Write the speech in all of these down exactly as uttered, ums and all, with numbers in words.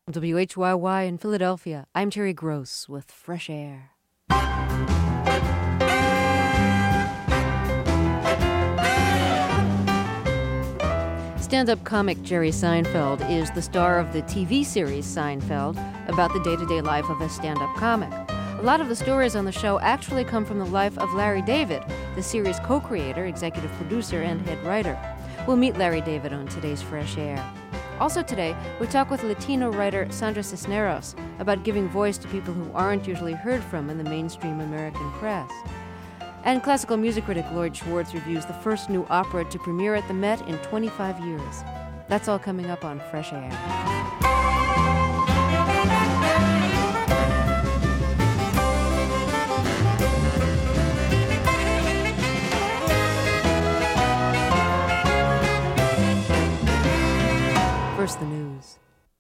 W H Y Y in Philadelphia, I'm Terry Gross with Fresh Air. Stand-up comic Jerry Seinfeld is the star of the T V series Seinfeld, about the day-to-day life of a stand-up comic. A lot of the stories on the show actually come from the life of Larry David, the series co-creator, executive producer, and head writer. We'll meet Larry David on today's Fresh Air. Also today, we talk with Latino writer Sandra Cisneros about giving voice to people who aren't usually heard from in the mainstream American press. And classical music critic Lloyd Schwartz reviews the first new opera to premiere at the Met in twenty-five years. That's all coming up on Fresh Air. First, the news.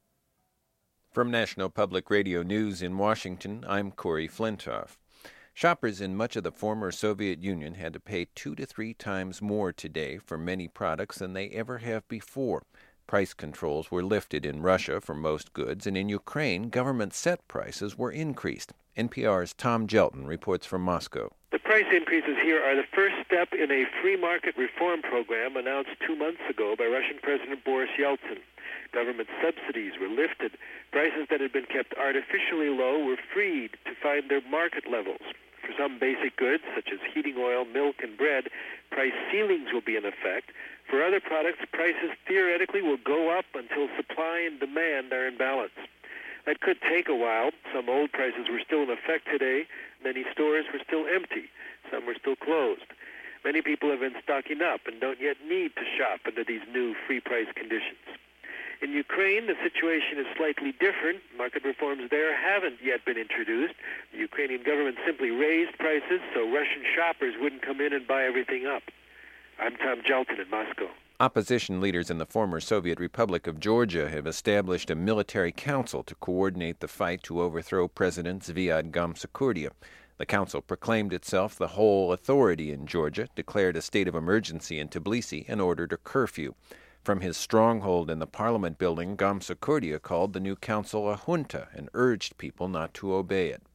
From National Public Radio News in Washington, I'm Corey Flintoff. Shoppers in much of the former Soviet Union had to pay two to three times more today for many products than they ever have before. Price controls were lifted in Russia for most goods, and in Ukraine, government-set prices were increased. N P R's Tom Gelton reports from Moscow. The price increases here are the first step in a free market reform program announced two months ago by Russian President Boris Yeltsin. Government subsidies were lifted. Prices that had been kept artificially low were freed to find their market levels. For some basic goods, such as heating oil, milk, and bread, price ceilings will be in effect. For other products, prices theoretically will go up until supply and demand are in balance. That could take a while. Some old prices were still in effect today. Many stores were still empty. Some were still closed. Many people have been stocking up and don't yet need to shop under these new free price conditions. In Ukraine, the situation is slightly different. Market reforms there haven't yet been introduced. The Ukrainian government simply raised prices so Russian shoppers wouldn't come in and buy everything up. I'm Tom Gelton in Moscow. Opposition leaders in the former Soviet Republic of Georgia have established a military council to coordinate the fight to overthrow President Zviad Gamsakhurdia. The council proclaimed itself the whole authority in Georgia, declared a state of emergency in Tbilisi, and ordered a curfew. From his stronghold in the Parliament building, Gamsakhurdia called the new council a junta and urged people not to obey it.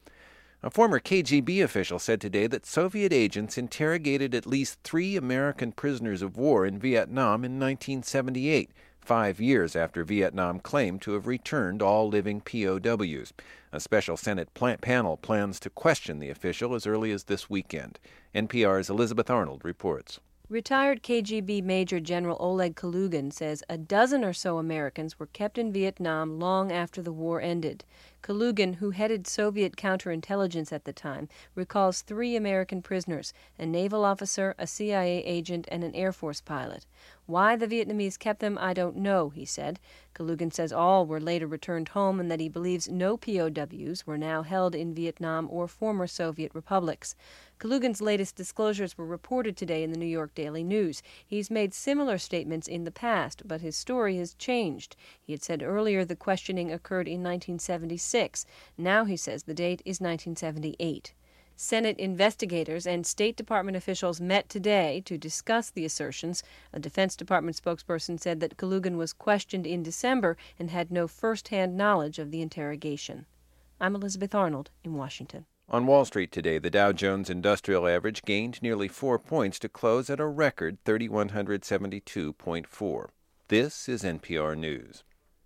A former K G B official said today that Soviet agents interrogated at least three American prisoners of war in Vietnam in nineteen seventy-eight, five years after Vietnam claimed to have returned all living P O Ws. A special Senate pl- panel plans to question the official as early as this weekend. N P R's Elizabeth Arnold reports. Retired K G B Major General Oleg Kalugin says a dozen or so Americans were kept in Vietnam long after the war ended. Kalugin, who headed Soviet counterintelligence at the time, recalls three American prisoners, a naval officer, a C I A agent, and an Air Force pilot. Why the Vietnamese kept them, I don't know, he said. Kalugin says all were later returned home and that he believes no P O Ws were now held in Vietnam or former Soviet republics. Kalugin's latest disclosures were reported today in the New York Daily News. He's made similar statements in the past, but his story has changed. He had said earlier the questioning occurred in nineteen seventy-six. Now he says the date is nineteen seventy-eight. Senate investigators and State Department officials met today to discuss the assertions. A Defense Department spokesperson said that Kalugin was questioned in December and had no first-hand knowledge of the interrogation. I'm Elizabeth Arnold in Washington. On Wall Street today, the Dow Jones Industrial Average gained nearly four points to close at a record three thousand one hundred seventy-two point four. This is N P R News.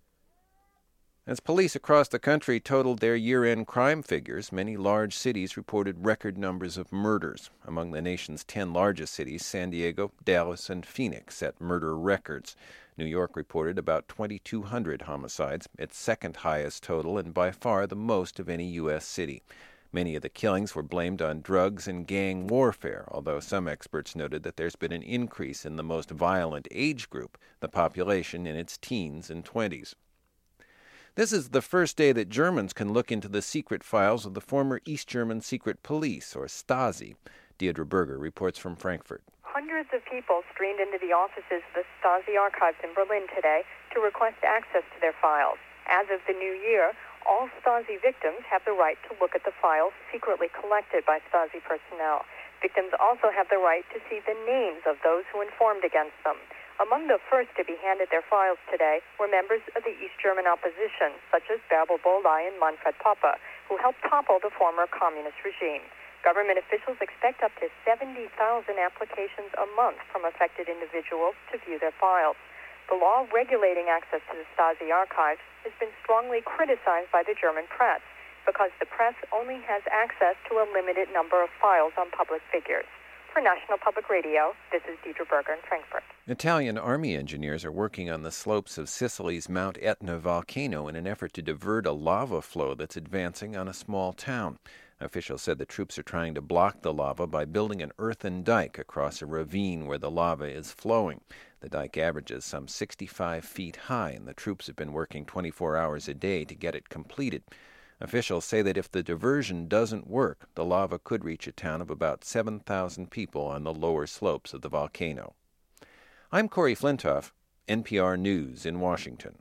As police across the country totaled their year-end crime figures, many large cities reported record numbers of murders. Among the nation's ten largest cities, San Diego, Dallas, and Phoenix set murder records. New York reported about twenty-two hundred homicides, its second highest total and by far the most of any U S city. Many of the killings were blamed on drugs and gang warfare, although some experts noted that there's been an increase in the most violent age group, the population in its teens and twenties. This is the first day that Germans can look into the secret files of the former East German Secret Police, or Stasi. Deirdre Berger reports from Frankfurt. Hundreds of people streamed into the offices of the Stasi archives in Berlin today to request access to their files. As of the new year, all Stasi victims have the right to look at the files secretly collected by Stasi personnel. Victims also have the right to see the names of those who informed against them. Among the first to be handed their files today were members of the East German opposition, such as Bärbel Bohley and Manfred Poppe, who helped topple the former communist regime. Government officials expect up to seventy thousand applications a month from affected individuals to view their files. The law regulating access to the Stasi archives has been strongly criticized by the German press because the press only has access to a limited number of files on public figures. For National Public Radio, this is Deidre Berger in Frankfurt. Italian army engineers are working on the slopes of Sicily's Mount Etna volcano in an effort to divert a lava flow that's advancing on a small town. Officials said the troops are trying to block the lava by building an earthen dike across a ravine where the lava is flowing. The dike averages some sixty-five feet high, and the troops have been working twenty-four hours a day to get it completed. Officials say that if the diversion doesn't work, the lava could reach a town of about seven thousand people on the lower slopes of the volcano. I'm Corey Flintoff, N P R News in Washington.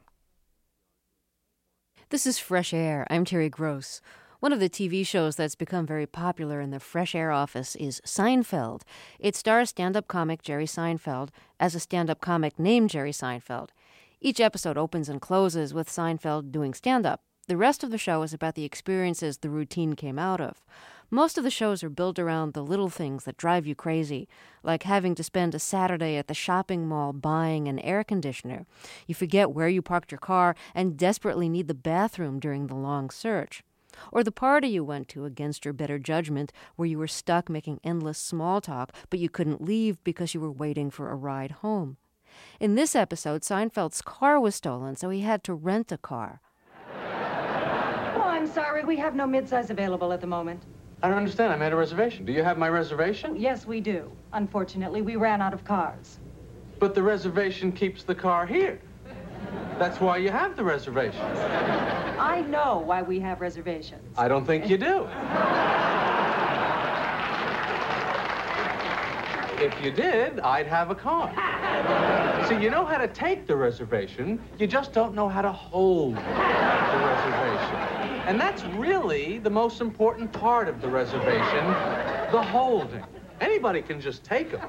This is Fresh Air. I'm Terry Gross. One of the T V shows that's become very popular in the Fresh Air office is Seinfeld. It stars stand-up comic Jerry Seinfeld as a stand-up comic named Jerry Seinfeld. Each episode opens and closes with Seinfeld doing stand-up. The rest of the show is about the experiences the routine came out of. Most of the shows are built around the little things that drive you crazy, like having to spend a Saturday at the shopping mall buying an air conditioner. You forget where you parked your car and desperately need the bathroom during the long search. Or the party you went to against your better judgment, where you were stuck making endless small talk, but you couldn't leave because you were waiting for a ride home. In this episode, Seinfeld's car was stolen, so he had to rent a car. Oh, I'm sorry. We have no midsize available at the moment. I don't understand. I made a reservation. Do you have my reservation? Yes, we do. Unfortunately, we ran out of cars. But the reservation keeps the car here. That's why you have the reservation. I know why we have reservations. I don't think you do. If you did, I'd have a car. See, you know how to take the reservation, you just don't know how to hold the reservation. And that's really the most important part of the reservation, the holding. Anybody can just take them.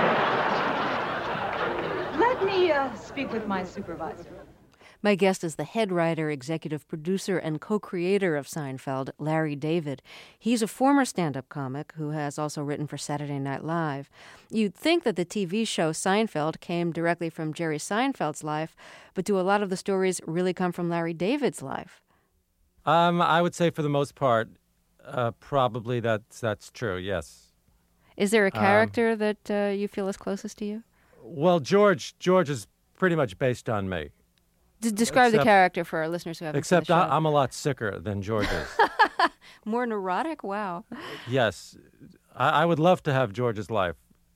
Let me uh, speak with my supervisor. My guest is the head writer, executive producer, and co-creator of Seinfeld, Larry David. He's a former stand-up comic who has also written for Saturday Night Live. You'd think that the T V show Seinfeld came directly from Jerry Seinfeld's life, but do a lot of the stories really come from Larry David's life? Um, I would say for the most part, uh, probably that's, that's true, yes. Is there a character um, that uh, you feel is closest to you? Well, George, George is pretty much based on me. D- describe except, the character for our listeners who haven't except seen the show. I, I'm a lot sicker than George is. More neurotic? Wow. Yes. I, I would love to have George's life.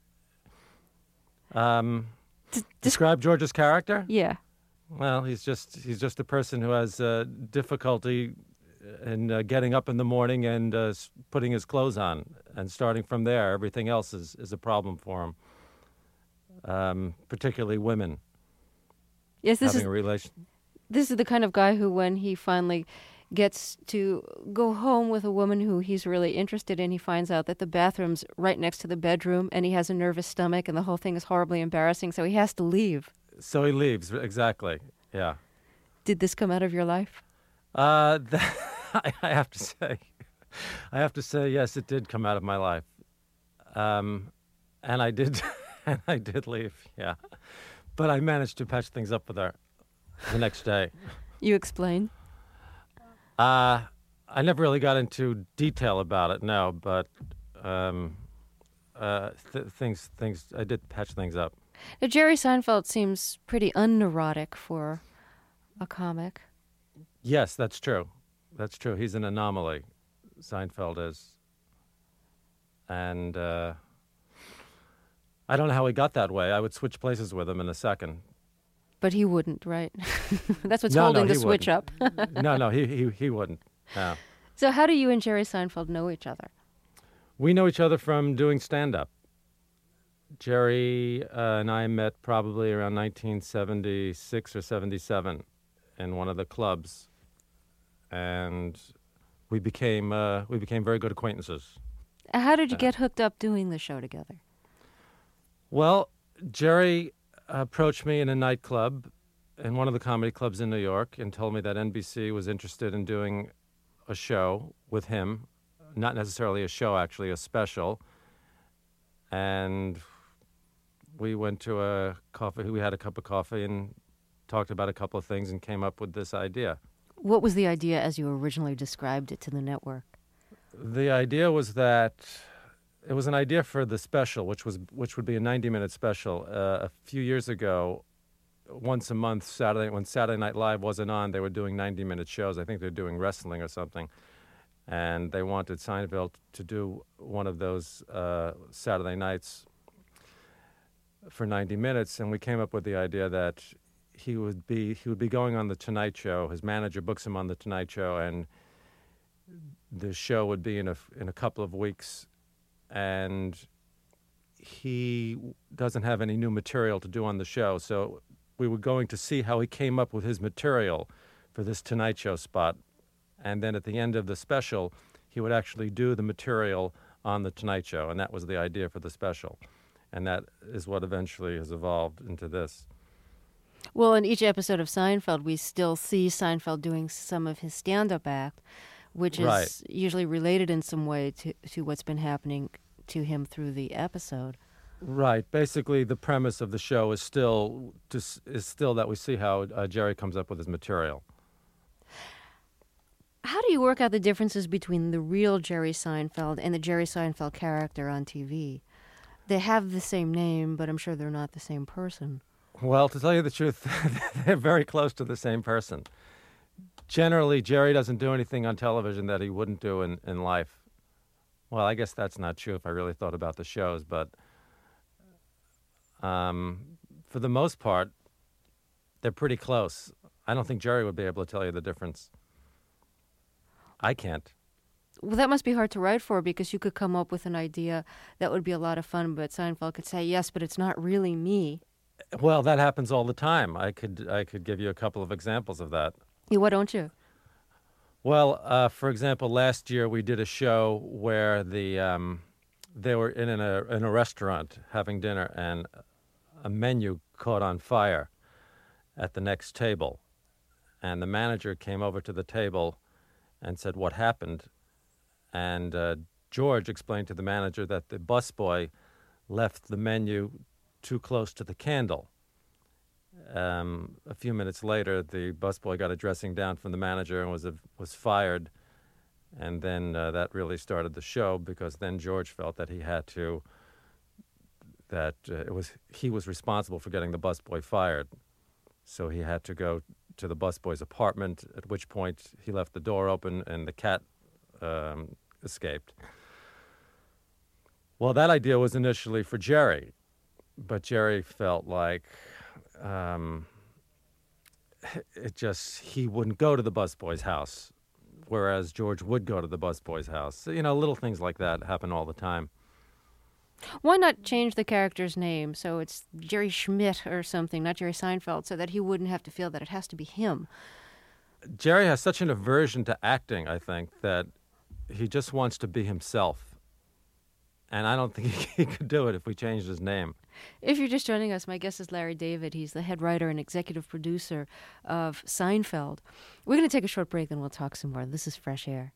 Um, D- describe George's character? Yeah. Well, he's just he's just a person who has uh, difficulty in uh, getting up in the morning and uh, putting his clothes on. And starting from there, everything else is, is a problem for him, um, particularly women. Yes, this having is a relation. This is the kind of guy who, when he finally gets to go home with a woman who he's really interested in, he finds out that the bathroom's right next to the bedroom, and he has a nervous stomach, and the whole thing is horribly embarrassing, so he has to leave. So he leaves, exactly, yeah. Did this come out of your life? Uh, that, I have to say, I have to say, yes, it did come out of my life. Um, and I did, and I did leave, yeah. But I managed to patch things up with her the next day. You explain? Uh, I never really got into detail about it, no, but um, uh, th- things, things, I did patch things up. Now, Jerry Seinfeld seems pretty unneurotic for a comic. Yes, that's true. That's true. He's an anomaly, Seinfeld is. And uh, I don't know how he got that way. I would switch places with him in a second. But he wouldn't, right? That's what's no, holding no, the switch wouldn't. up. no, no, he, he, he wouldn't. No. So how do you and Jerry Seinfeld know each other? We know each other from doing stand-up. Jerry uh, and I met probably around nineteen seventy-six or seventy-seven in one of the clubs, and we became uh, we became very good acquaintances. How did you uh, get hooked up doing the show together? Well, Jerry approached me in a nightclub, in one of the comedy clubs in New York, and told me that N B C was interested in doing a show with him, not necessarily a show, actually, a special. And we went to a coffee, we had a cup of coffee and talked about a couple of things and came up with this idea. What was the idea as you originally described it to the network? The idea was that it was an idea for the special, which was which would be a ninety-minute special. Uh, a few years ago, once a month, Saturday, when Saturday Night Live wasn't on, they were doing ninety-minute shows. I think they were doing wrestling or something. And they wanted Seinfeld to do one of those uh, Saturday nights for ninety minutes. And we came up with the idea that he would be he would be going on The Tonight Show. His manager books him on The Tonight Show, and the show would be in a, in a couple of weeks. And he doesn't have any new material to do on the show. So we were going to see how he came up with his material for this Tonight Show spot. And then at the end of the special, he would actually do the material on The Tonight Show. And that was the idea for the special. And that is what eventually has evolved into this. Well, in each episode of Seinfeld, we still see Seinfeld doing some of his stand-up act, which is Right. usually related in some way to, to what's been happening to him through the episode. Right. Basically, the premise of the show is still just, is still that we see how uh, Jerry comes up with his material. How do you work out the differences between the real Jerry Seinfeld and the Jerry Seinfeld character on T V? They have the same name, but I'm sure they're not the same person. Well, to tell you the truth, they're very close to the same person. Generally, Jerry doesn't do anything on television that he wouldn't do in, in life. Well, I guess that's not true if I really thought about the shows, but um, for the most part, they're pretty close. I don't think Jerry would be able to tell you the difference. I can't. Well, that must be hard to write for, because you could come up with an idea that would be a lot of fun, but Seinfeld could say, yes, but it's not really me. Well, that happens all the time. I could I could give you a couple of examples of that. Yeah, why don't you? Well, uh, for example, last year we did a show where the um, they were in a in a restaurant having dinner, and a menu caught on fire at the next table, and the manager came over to the table and said, "What happened?" And uh, George explained to the manager that the busboy left the menu too close to the candle. Um, a few minutes later, the busboy got a dressing down from the manager and was a, was fired. And then uh, that really started the show, because then George felt that he had to, that uh, it was he was responsible for getting the busboy fired. So he had to go to the busboy's apartment, at which point he left the door open and the cat um, escaped. Well, that idea was initially for Jerry, but Jerry felt like um, it just, he wouldn't go to the busboy's house, whereas George would go to the busboy's house. So, you know, little things like that happen all the time. Why not change the character's name so it's Jerry Schmidt or something, not Jerry Seinfeld, so that he wouldn't have to feel that it has to be him? Jerry has such an aversion to acting, I think, that he just wants to be himself. And I don't think he could do it if we changed his name. If you're just joining us, my guest is Larry David. He's the head writer and executive producer of Seinfeld. We're going to take a short break, then we'll talk some more. This is Fresh Air.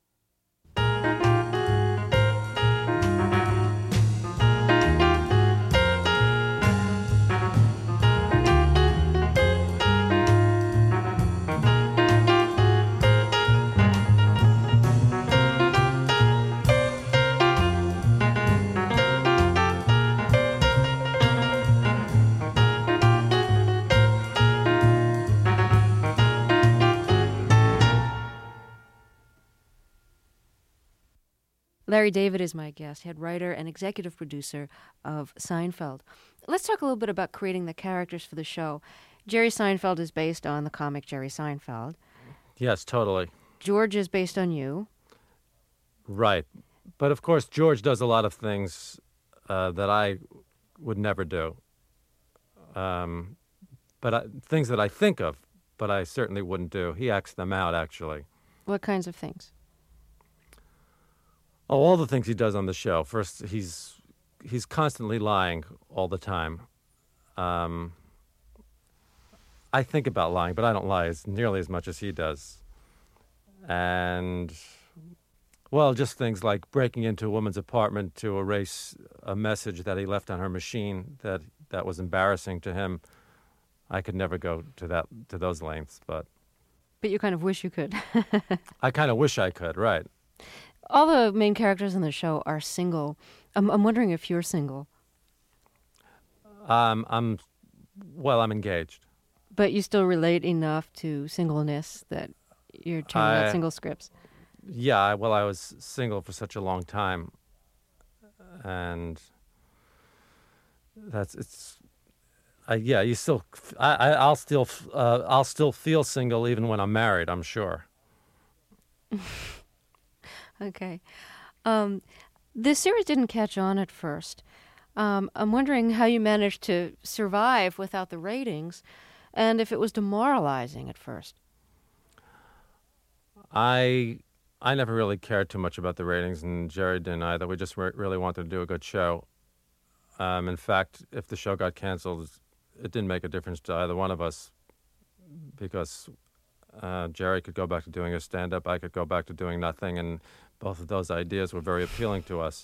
Larry David is my guest, head writer and executive producer of Seinfeld. Let's talk a little bit about creating the characters for the show. Jerry Seinfeld is based on the comic Jerry Seinfeld. Yes, totally. George is based on you. Right. But, of course, George does a lot of things uh, that I would never do. Um, but I, things that I think of, but I certainly wouldn't do. He acts them out, actually. What kinds of things? Oh, all the things he does on the show. First, he's he's constantly lying all the time. Um, I think about lying, but I don't lie as nearly as much as he does. And, well, just things like breaking into a woman's apartment to erase a message that he left on her machine that, that was embarrassing to him. I could never go to that to those lengths, but... But you kind of wish you could. I kind of wish I could, right. All the main characters in the show are single. I'm, I'm wondering if you're single. Um, I'm, well, I'm engaged. But you still relate enough to singleness that you're turning I, out single scripts. Yeah, I- well, I was single for such a long time, and that's it's. Uh, yeah, you still. I, I I'll still. Uh, I'll still feel single even when I'm married. I'm sure. Okay, um, this series didn't catch on at first. Um, I'm wondering how you managed to survive without the ratings, and if it was demoralizing at first. I I never really cared too much about the ratings, and Jerry didn't either. We just re- really wanted to do a good show. Um, in fact, if the show got canceled, it didn't make a difference to either one of us, because uh, Jerry could go back to doing his stand-up, I could go back to doing nothing, and both of those ideas were very appealing to us.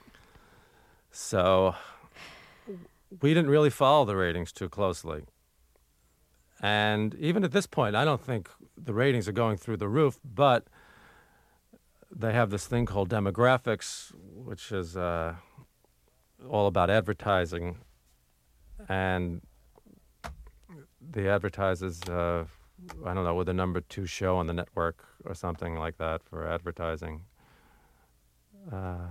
So we didn't really follow the ratings too closely. And even at this point, I don't think the ratings are going through the roof, but they have this thing called demographics, which is uh, all about advertising. And the advertisers, uh, I don't know, we're the number two show on the network or something like that for advertising. Uh,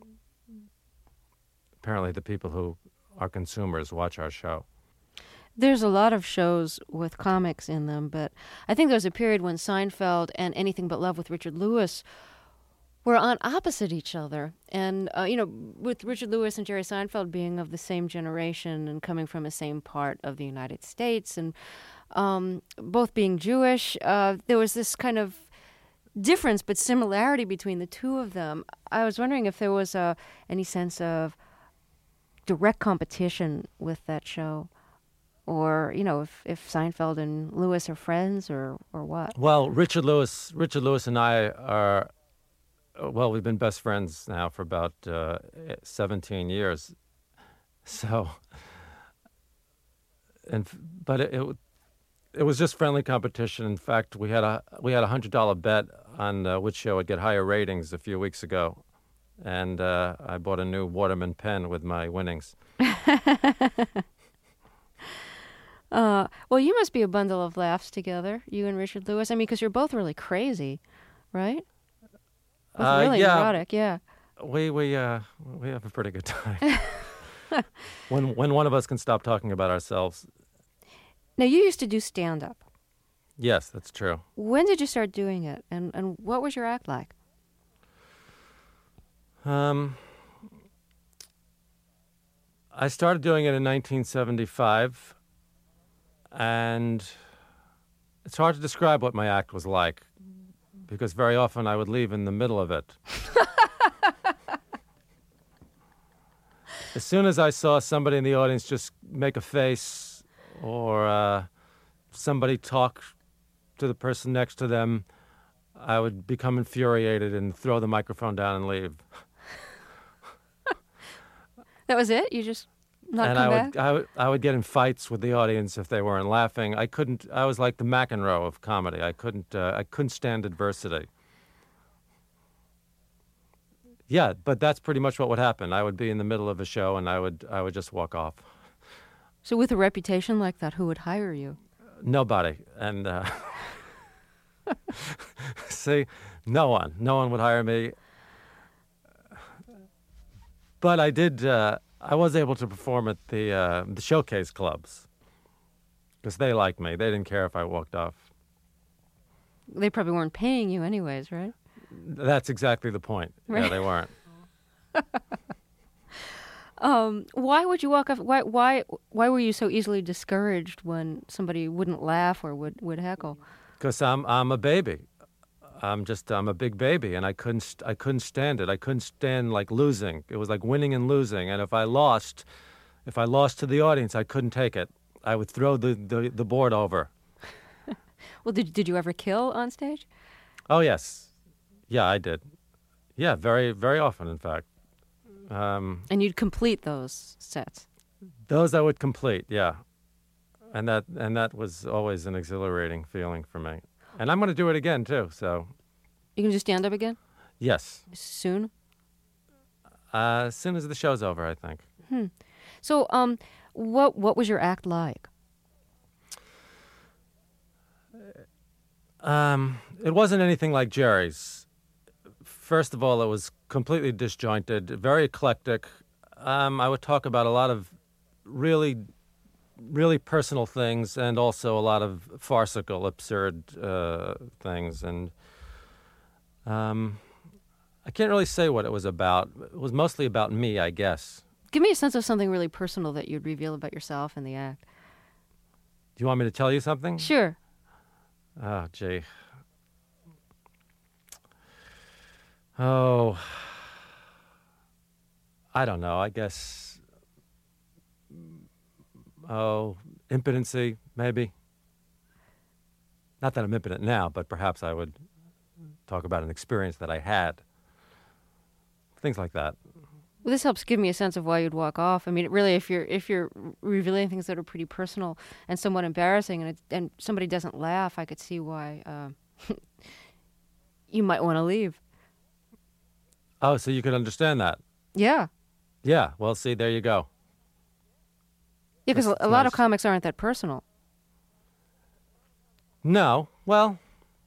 apparently the people who are consumers watch our show. There's a lot of shows with comics in them, but I think there was a period when Seinfeld and Anything But Love with Richard Lewis were on opposite each other. And, uh, you know, with Richard Lewis and Jerry Seinfeld being of the same generation and coming from the same part of the United States and um, both being Jewish, uh, there was this kind of difference but similarity between the two of them. I was wondering if there was uh, any sense of direct competition with that show. Or, you know, if, if Seinfeld and Lewis are friends or, or what? Well, Richard Lewis, Richard Lewis and I are, well, we've been best friends now for about uh, seventeen years. So, and but it, it it was just friendly competition. In fact, we had a we had a hundred dollar bet on uh, which show would get higher ratings a few weeks ago, and uh, I bought a new Waterman pen with my winnings. Uh, well, you must be a bundle of laughs together, you and Richard Lewis. I mean, because you're both really crazy, right? Both Uh, really yeah. neurotic, yeah. We we uh we have a pretty good time when when one of us can stop talking about ourselves. Now, you used to do stand-up. Yes, that's true. When did you start doing it, and, and what was your act like? Um, I started doing it in nineteen seventy-five. And it's hard to describe what my act was like, because very often I would leave in the middle of it. As soon as I saw somebody in the audience just make a face, or uh, somebody talk to the person next to them, I would become infuriated and throw the microphone down and leave. That was it? You just... Not and come I back? would, I would, I would get in fights with the audience if they weren't laughing. I couldn't. I was like the McEnroe of comedy. I couldn't. Uh, I couldn't stand adversity. Yeah, but that's pretty much what would happen. I would be in the middle of a show, and I would, I would just walk off. So, with a reputation like that, who would hire you? Nobody, and uh, see, no one, no one would hire me. But I did. Uh, I was able to perform at the uh, the showcase clubs because they liked me. They didn't care if I walked off. They probably weren't paying you anyways, right? That's exactly the point. Right. Yeah, they weren't. um, why would you walk off? Why why why were you so easily discouraged when somebody wouldn't laugh or would, would heckle? Because I'm I'm a baby. I'm just I'm a big baby, and I couldn't st- I couldn't stand it. I couldn't stand like losing. It was like winning and losing, and if I lost, if I lost to the audience, I couldn't take it. I would throw the, the, the board over. Well, did did you ever kill on stage? Oh, yes. Yeah, I did. Yeah, very, very often, in fact. Um, and you'd complete those sets? Those I would complete, yeah. And that and that was always an exhilarating feeling for me. And I'm going to do it again, too, so... You can do stand-up again? Yes. Soon? Uh, as soon as the show's over, I think. Hmm. So, um, what what was your act like? Um, it wasn't anything like Jerry's. First of all, it was completely disjointed, very eclectic. Um, I would talk about a lot of really, really personal things and also a lot of farcical, absurd uh, things. And um, I can't really say what it was about. It was mostly about me, I guess. Give me a sense of something really personal that you'd reveal about yourself in the act. Do you want me to tell you something? Sure. Oh, gee. Oh, I don't know. I guess, oh, impotency, maybe. Not that I'm impotent now, but perhaps I would talk about an experience that I had. Things like that. Well, this helps give me a sense of why you'd walk off. I mean, really, if you're if you're revealing things that are pretty personal and somewhat embarrassing, and it, and somebody doesn't laugh, I could see why uh, you might want to leave. Oh, so you could understand that? Yeah. Yeah. Well, see, there you go. Yeah, because a That's lot nice. of comics aren't that personal. No. Well,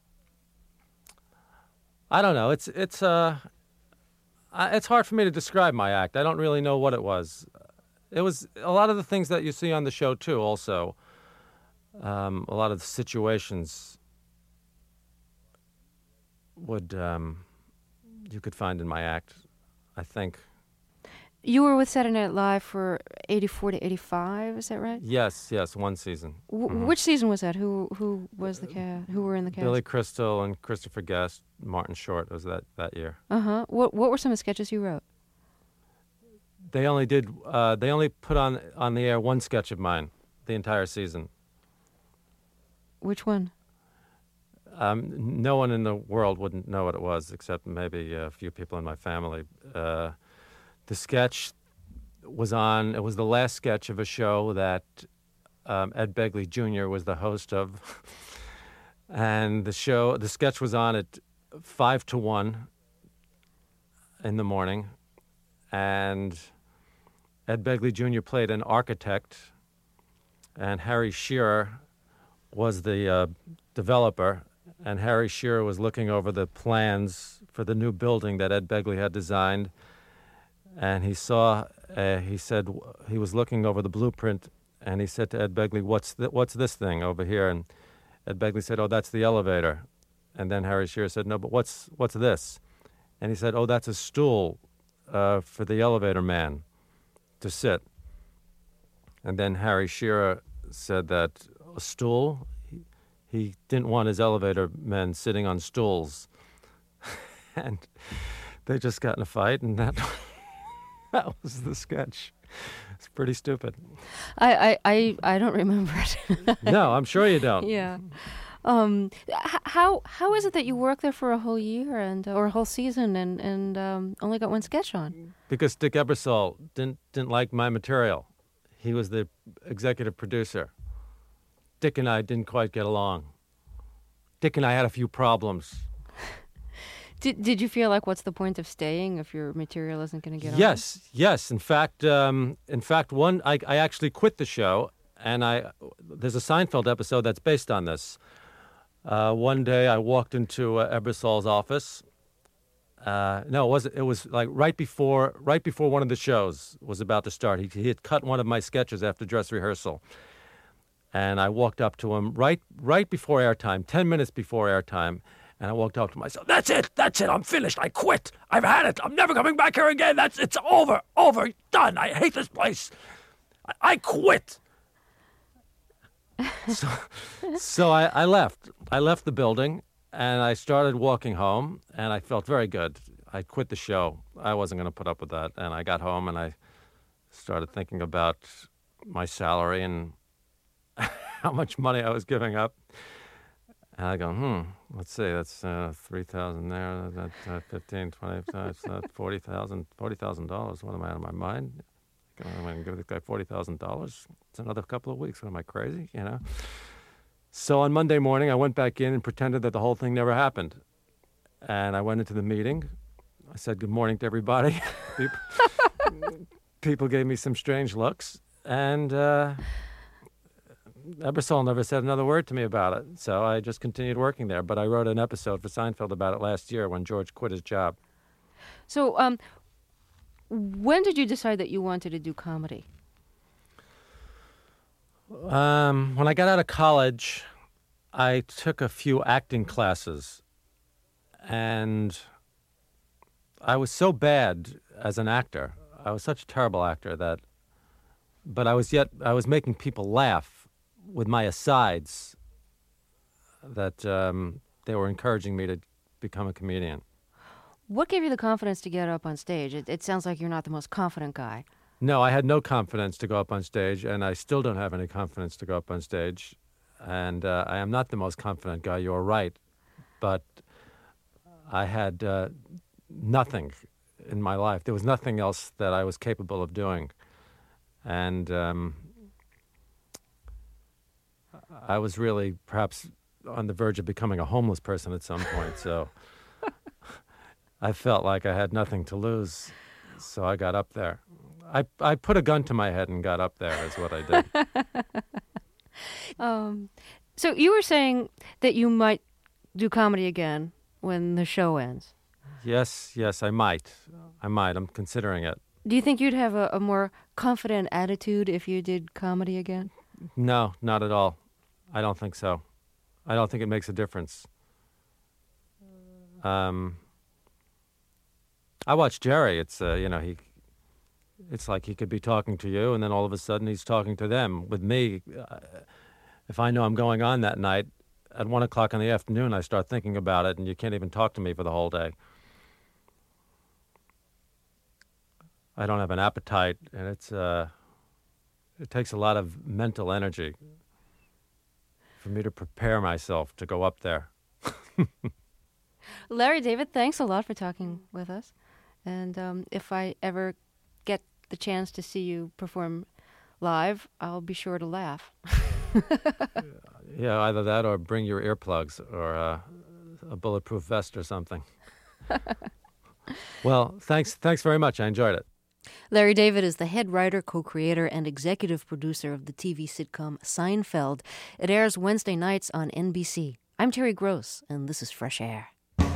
I don't know. It's it's uh. I, it's hard for me to describe my act. I don't really know what it was. It was a lot of the things that you see on the show, too, also. Um, a lot of the situations would, um, you could find in my act, I think. You were with Saturday Night Live for eighty-four to eighty-five, is that right? Yes, yes, one season. W- Mhm. Which season was that? Who who was the cast? Who were in the cast? Billy Crystal and Christopher Guest, Martin Short was that, that year. Uh-huh. What what were some of the sketches you wrote? They only did, uh, they only put on, on the air one sketch of mine, the entire season. Which one? Um, no one in the world wouldn't know what it was, except maybe a few people in my family. Uh, the sketch was on, it was the last sketch of a show that um, Ed Begley Junior was the host of. And the show, the sketch was on at five to one in the morning. And Ed Begley Junior played an architect, and Harry Shearer was the uh, developer. And Harry Shearer was looking over the plans for the new building that Ed Begley had designed. And he saw, uh, he said, he was looking over the blueprint, and he said to Ed Begley, what's, th- what's this thing over here? And Ed Begley said, oh, that's the elevator. And then Harry Shearer said, no, but what's, what's this? And he said, oh, that's a stool uh, for the elevator man to sit. And then Harry Shearer said that a stool? He, he didn't want his elevator men sitting on stools. And they just got in a fight, and that... That was the sketch. It's pretty stupid. I, I, I, I don't remember it. No, I'm sure you don't. Yeah. Um, h- how how is it that you worked there for a whole year and or a whole season and and um, only got one sketch on? Because Dick Ebersol didn't didn't like my material. He was the executive producer. Dick and I didn't quite get along. Dick and I had a few problems. Did Did you feel like, what's the point of staying if your material isn't going to get on? Yes, yes. In fact, um, in fact, one I, I actually quit the show, and I there's a Seinfeld episode that's based on this. Uh, one day, I walked into uh, Ebersol's office. Uh, no, it wasn't. It was like right before right before one of the shows was about to start. He, he had cut one of my sketches after dress rehearsal, and I walked up to him right right before airtime, ten minutes before airtime. And I walked up to myself, that's it, that's it, I'm finished, I quit. I've had it, I'm never coming back here again, that's it's over, over, done, I hate this place. I, I quit. so so I, I left. I left the building, and I started walking home, and I felt very good. I quit the show. I wasn't going to put up with that. And I got home, and I started thinking about my salary and how much money I was giving up. And I go, hmm, let's see, that's uh, three thousand there, that's uh, fifteen, twenty, that's uh, forty thousand, forty thousand dollars. What am I out of my mind? I'm going to give this guy forty thousand dollars. It's another couple of weeks. What, am I crazy? You know? So on Monday morning, I went back in and pretended that the whole thing never happened. And I went into the meeting. I said good morning to everybody. people, people gave me some strange looks. And uh, Ebersol never said another word to me about it. So I just continued working there. But I wrote an episode for Seinfeld about it last year when George quit his job. So um, when did you decide that you wanted to do comedy? Um, when I got out of college, I took a few acting classes. And I was so bad as an actor. I was such a terrible actor that, but I was yet, I was making people laugh with my asides that um, they were encouraging me to become a comedian. What gave you the confidence to get up on stage? It, it sounds like you're not the most confident guy. No, I had no confidence to go up on stage, and I still don't have any confidence to go up on stage. And uh, I am not the most confident guy, you're right. But I had uh, nothing in my life. There was nothing else that I was capable of doing. And um, I was really perhaps on the verge of becoming a homeless person at some point. So I felt like I had nothing to lose. So I got up there. I, I put a gun to my head and got up there is what I did. um, so you were saying that you might do comedy again when the show ends. Yes, yes, I might. I might. I'm considering it. Do you think you'd have a, a more confident attitude if you did comedy again? No, not at all. I don't think so. I don't think it makes a difference. Um, I watch Jerry. It's, uh, you know, he... It's like he could be talking to you, and then all of a sudden he's talking to them. With me, uh, if I know I'm going on that night, at one o'clock in the afternoon, I start thinking about it, and you can't even talk to me for the whole day. I don't have an appetite, and it's uh, it takes a lot of mental energy for me to prepare myself to go up there. Larry David, thanks a lot for talking with us. And um, if I ever get the chance to see you perform live, I'll be sure to laugh. Yeah, either that or bring your earplugs or uh, a bulletproof vest or something. Well, thanks thanks very much. I enjoyed it. Larry David is the head writer, co-creator, and executive producer of the T V sitcom Seinfeld. It airs Wednesday nights on N B C. I'm Terry Gross, and this is Fresh Air.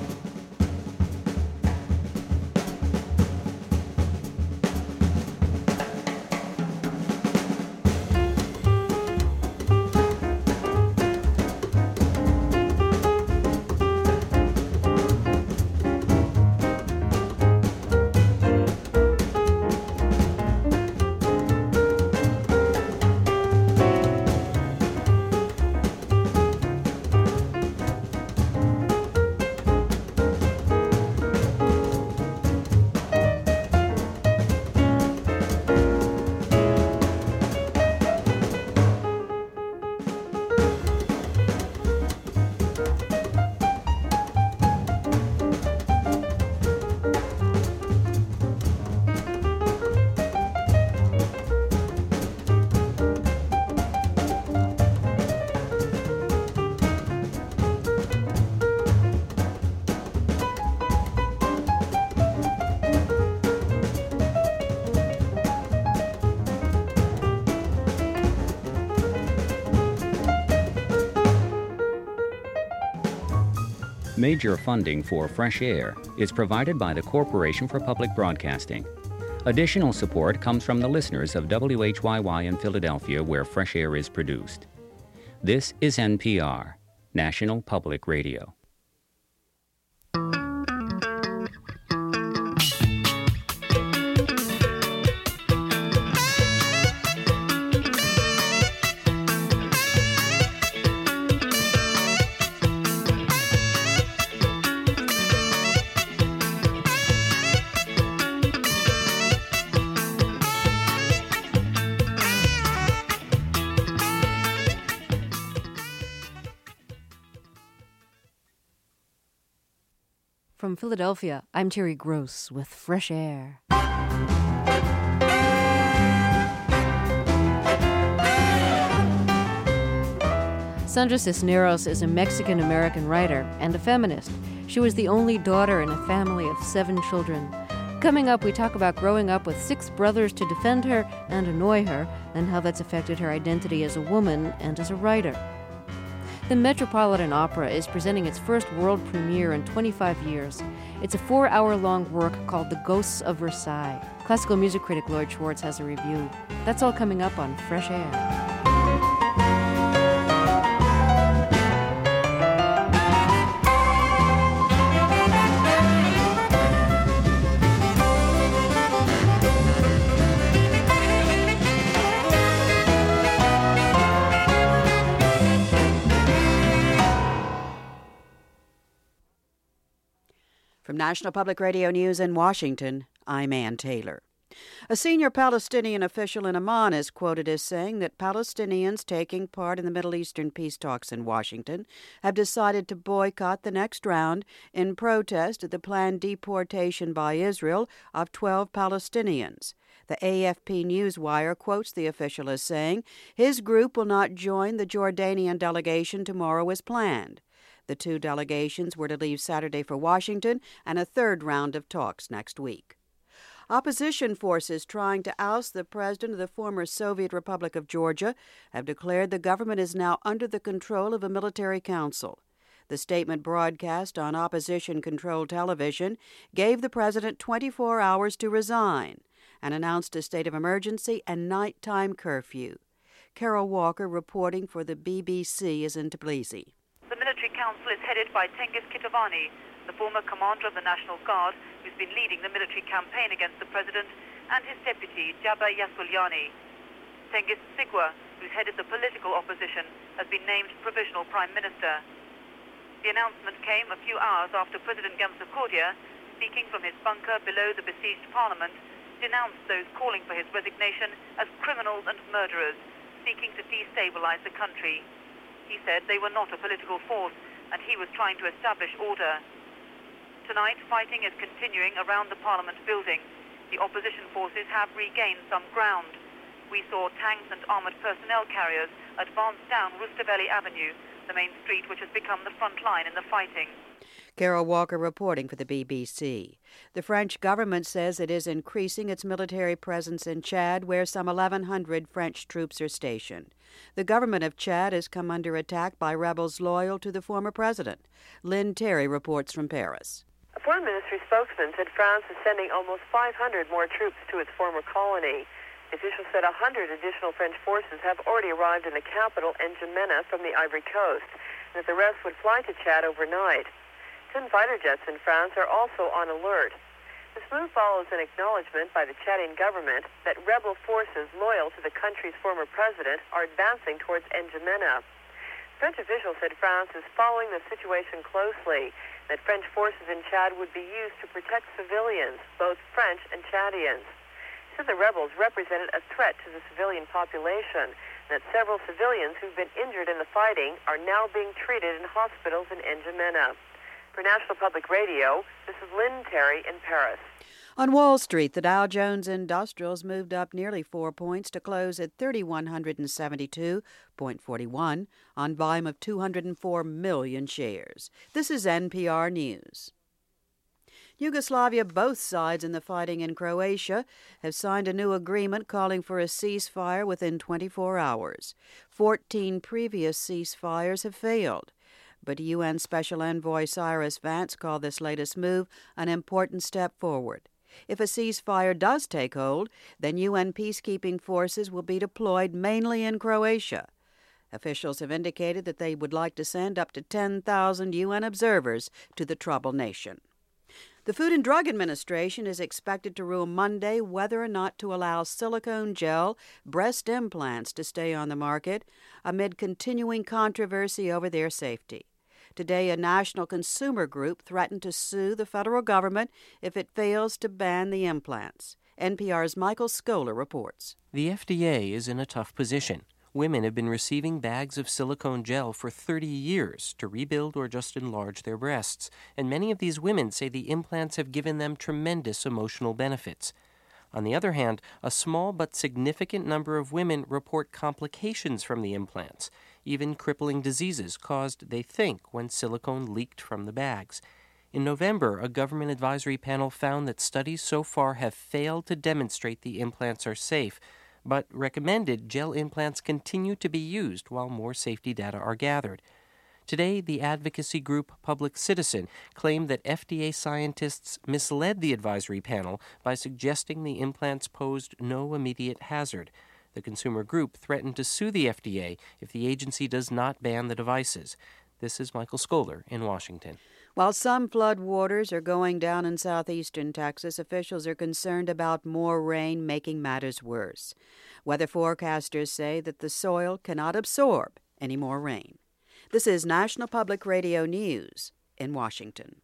Major funding for Fresh Air is provided by the Corporation for Public Broadcasting. Additional support comes from the listeners of W H Y Y in Philadelphia, where Fresh Air is produced. This is N P R, National Public Radio. From Philadelphia, I'm Terry Gross with Fresh Air. Sandra Cisneros is a Mexican-American writer and a feminist. She was the only daughter in a family of seven children. Coming up, we talk about growing up with six brothers to defend her and annoy her, and how that's affected her identity as a woman and as a writer. The Metropolitan Opera is presenting its first world premiere in twenty-five years. It's a four-hour-long work called The Ghosts of Versailles. Classical music critic Lloyd Schwartz has a review. That's all coming up on Fresh Air. From National Public Radio News in Washington, I'm Ann Taylor. A senior Palestinian official in Amman is quoted as saying that Palestinians taking part in the Middle Eastern peace talks in Washington have decided to boycott the next round in protest at the planned deportation by Israel of twelve Palestinians. The A F P Newswire quotes the official as saying his group will not join the Jordanian delegation tomorrow as planned. The two delegations were to leave Saturday for Washington and a third round of talks next week. Opposition forces trying to oust the president of the former Soviet Republic of Georgia have declared the government is now under the control of a military council. The statement broadcast on opposition-controlled television gave the president twenty-four hours to resign and announced a state of emergency and nighttime curfew. Carol Walker reporting for the B B C is in Tbilisi. The military council is headed by Tengiz Kitovani, the former commander of the National Guard, who's been leading the military campaign against the president, and his deputy, Jabba Yasulyani. Tengiz Sigwa, who's headed the political opposition, has been named provisional prime minister. The announcement came a few hours after President Gamsakhurdia, speaking from his bunker below the besieged parliament, denounced those calling for his resignation as criminals and murderers, seeking to destabilize the country. He said they were not a political force, and he was trying to establish order. Tonight, fighting is continuing around the Parliament building. The opposition forces have regained some ground. We saw tanks and armoured personnel carriers advance down Rustaveli Avenue, the main street which has become the front line in the fighting. Carol Walker reporting for the B B C. The French government says it is increasing its military presence in Chad, where some eleven hundred French troops are stationed. The government of Chad has come under attack by rebels loyal to the former president. Lynn Terry reports from Paris. A foreign ministry spokesman said France is sending almost five hundred more troops to its former colony. The official said one hundred additional French forces have already arrived in the capital, N'Djamena, from the Ivory Coast, and that the rest would fly to Chad overnight. Ten fighter jets in France are also on alert. This move follows an acknowledgement by the Chadian government that rebel forces loyal to the country's former president are advancing towards N'Djamena. French officials said France is following the situation closely, that French forces in Chad would be used to protect civilians, both French and Chadians. He said the rebels represented a threat to the civilian population, and that several civilians who've been injured in the fighting are now being treated in hospitals in N'Djamena. For National Public Radio, this is Lynn Terry in Paris. On Wall Street, the Dow Jones Industrials moved up nearly four points to close at three thousand one hundred seventy-two point four one on volume of two hundred four million shares. This is N P R News. Yugoslavia, both sides in the fighting in Croatia, have signed a new agreement calling for a ceasefire within twenty-four hours. Fourteen previous ceasefires have failed. But U N Special Envoy Cyrus Vance called this latest move an important step forward. If a ceasefire does take hold, then U N peacekeeping forces will be deployed mainly in Croatia. Officials have indicated that they would like to send up to ten thousand U N observers to the troubled nation. The Food and Drug Administration is expected to rule Monday whether or not to allow silicone gel breast implants to stay on the market amid continuing controversy over their safety. Today, a national consumer group threatened to sue the federal government if it fails to ban the implants. N P R's Michael Scholar reports. The F D A is in a tough position. Women have been receiving bags of silicone gel for thirty years to rebuild or just enlarge their breasts, and many of these women say the implants have given them tremendous emotional benefits. On the other hand, a small but significant number of women report complications from the implants, even crippling diseases caused, they think, when silicone leaked from the bags. In November, a government advisory panel found that studies so far have failed to demonstrate the implants are safe, but recommended gel implants continue to be used while more safety data are gathered. Today, the advocacy group Public Citizen claimed that F D A scientists misled the advisory panel by suggesting the implants posed no immediate hazard. The consumer group threatened to sue the F D A if the agency does not ban the devices. This is Michael Scholer in Washington. While some flood waters are going down in southeastern Texas, officials are concerned about more rain making matters worse. Weather forecasters say that the soil cannot absorb any more rain. This is National Public Radio News in Washington.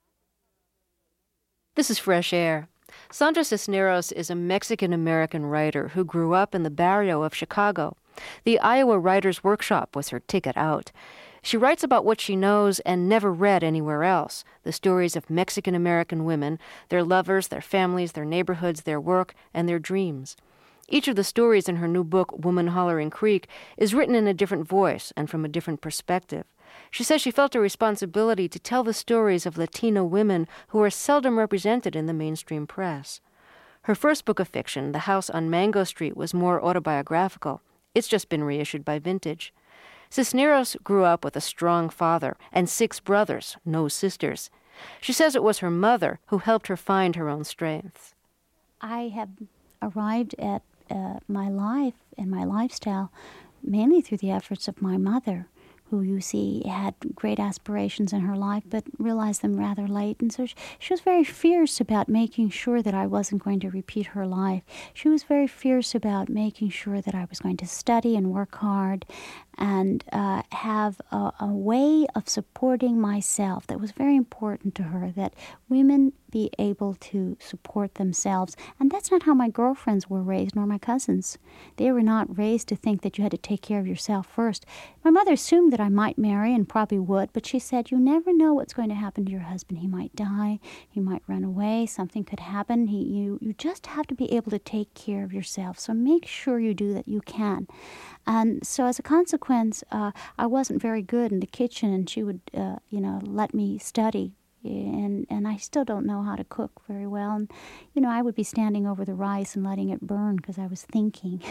This is Fresh Air. Sandra Cisneros is a Mexican-American writer who grew up in the barrio of Chicago. The Iowa Writers' Workshop was her ticket out. She writes about what she knows and never read anywhere else, the stories of Mexican-American women, their lovers, their families, their neighborhoods, their work, and their dreams. Each of the stories in her new book, Woman Hollering Creek, is written in a different voice and from a different perspective. She says she felt a responsibility to tell the stories of Latino women who are seldom represented in the mainstream press. Her first book of fiction, The House on Mango Street, was more autobiographical. It's just been reissued by Vintage. Cisneros grew up with a strong father and six brothers, no sisters. She says it was her mother who helped her find her own strengths. I have arrived at uh, my life and my lifestyle mainly through the efforts of my mother, who you see had great aspirations in her life but realized them rather late. And so she, she was very fierce about making sure that I wasn't going to repeat her life. She was very fierce about making sure that I was going to study and work hard and uh, have a, a way of supporting myself that was very important to her, that women be able to support themselves. And that's not how my girlfriends were raised, nor my cousins. They were not raised to think that you had to take care of yourself first. My mother assumed that I might marry and probably would, but she said, you never know what's going to happen to your husband. He might die, he might run away, something could happen. He, you, you just have to be able to take care of yourself. So make sure you do that you can. And so as a consequence, uh, I wasn't very good in the kitchen, and she would, uh, you know, let me study. And and I still don't know how to cook very well. And, you know, I would be standing over the rice and letting it burn because I was thinking.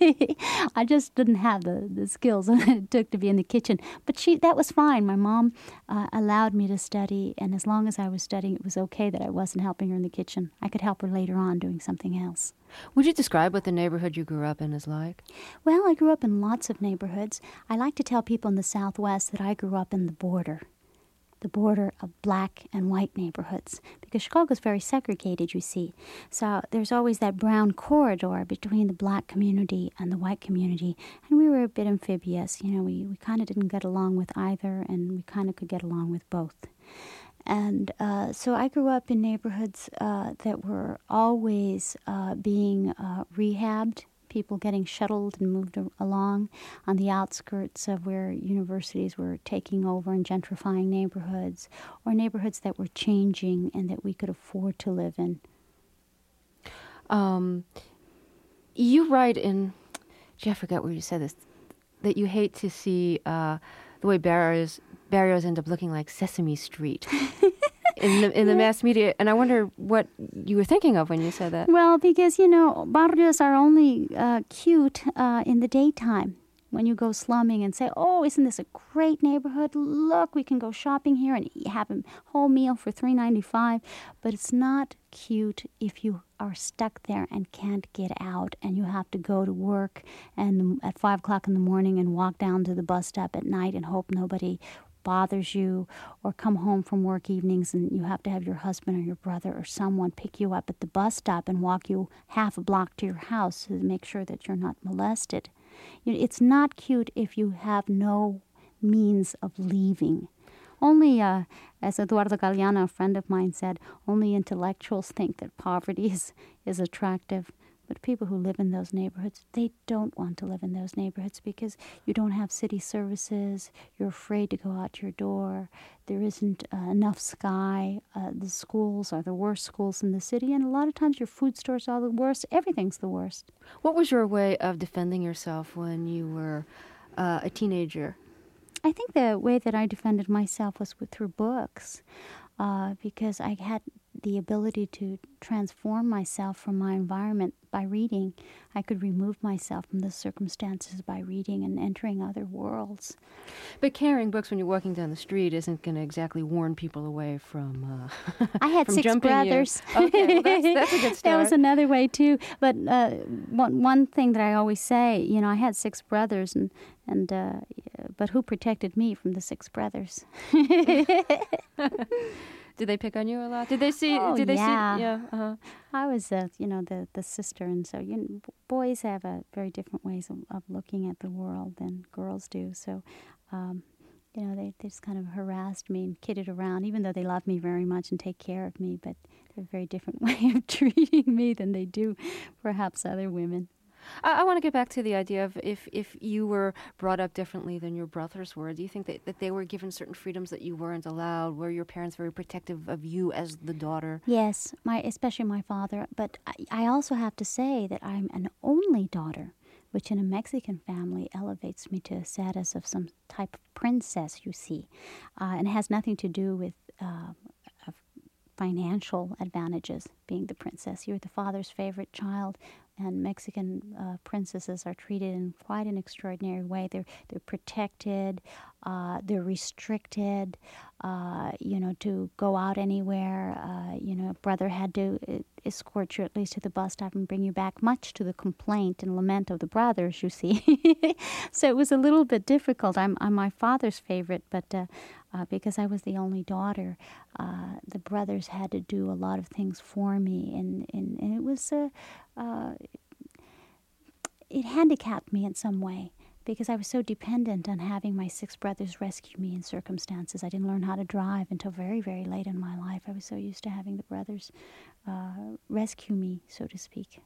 I just didn't have the, the skills it took to be in the kitchen. But she that was fine. My mom uh, allowed me to study, and as long as I was studying, it was okay that I wasn't helping her in the kitchen. I could help her later on doing something else. Would you describe what the neighborhood you grew up in is like? Well, I grew up in lots of neighborhoods. I like to tell people in the Southwest that I grew up in the border. the border of black and white neighborhoods, because Chicago's very segregated, you see. So there's always that brown corridor between the black community and the white community, and we were a bit amphibious. You know, we, we kind of didn't get along with either, and we kind of could get along with both. And uh, so I grew up in neighborhoods uh, that were always uh, being uh, rehabbed, people getting shuttled and moved along on the outskirts of where universities were taking over and gentrifying neighborhoods, or neighborhoods that were changing and that we could afford to live in. Um, you write in, gee, I forgot where you said this, that you hate to see uh, the way barrios barrios end up looking like Sesame Street in the in the mass media, and I wonder what you were thinking of when you said that. Well, because, you know, barrios are only uh, cute uh, in the daytime. When you go slumming and say, oh, isn't this a great neighborhood? Look, we can go shopping here and have a whole meal for three ninety-five. But it's not cute if you are stuck there and can't get out, and you have to go to work and at five o'clock in the morning and walk down to the bus stop at night and hope nobody bothers you, or come home from work evenings and you have to have your husband or your brother or someone pick you up at the bus stop and walk you half a block to your house to make sure that you're not molested. You know, it's not cute if you have no means of leaving. Only, uh, as Eduardo Galeano, a friend of mine, said, only intellectuals think that poverty is, is attractive. But people who live in those neighborhoods, they don't want to live in those neighborhoods because you don't have city services, you're afraid to go out your door, there isn't uh, enough sky, uh, the schools are the worst schools in the city, and a lot of times your food stores are the worst, everything's the worst. What was your way of defending yourself when you were uh, a teenager? I think the way that I defended myself was with, through books, uh, because I had the ability to transform myself from my environment by reading. I could remove myself from the circumstances by reading and entering other worlds. But carrying books when you're walking down the street isn't going to exactly warn people away from uh, I had from six jumping brothers. You. Okay, well that's, that's a good start. That was another way too. But uh, one one thing that I always say, you know, I had six brothers, and and uh, but who protected me from the six brothers? Did they pick on you a lot? Did they see? Oh, did they yeah. see? Yeah. Uh-huh. I was, uh, you know, the the sister, and so you know, boys have a very different ways of, of looking at the world than girls do. So, um, you know, they, they just kind of harassed me and kidded around, even though they love me very much and take care of me. But they have a very different way of treating me than they do, perhaps, other women. I, I want to get back to the idea of if, if you were brought up differently than your brothers were, do you think that, that they were given certain freedoms that you weren't allowed? Were your parents very protective of you as the daughter? Yes, my especially my father. But I, I also have to say that I'm an only daughter, which in a Mexican family elevates me to a status of some type of princess, you see. Uh, and it has nothing to do with uh, financial advantages, being the princess. You're the father's favorite child, and Mexican uh, princesses are treated in quite an extraordinary way. They're they're protected, uh, they're restricted, uh, you know, to go out anywhere. Uh, you know, brother had to escort you at least to the bus stop and bring you back, much to the complaint and lament of the brothers, you see. So it was a little bit difficult. I'm, I'm my father's favorite, but uh, uh, because I was the only daughter, uh, the brothers had to do a lot of things for me, and, and, and it was... Uh, uh, it handicapped me in some way, because I was so dependent on having my six brothers rescue me in circumstances. I didn't learn how to drive until very, very late in my life. I was so used to having the brothers uh, rescue me, so to speak.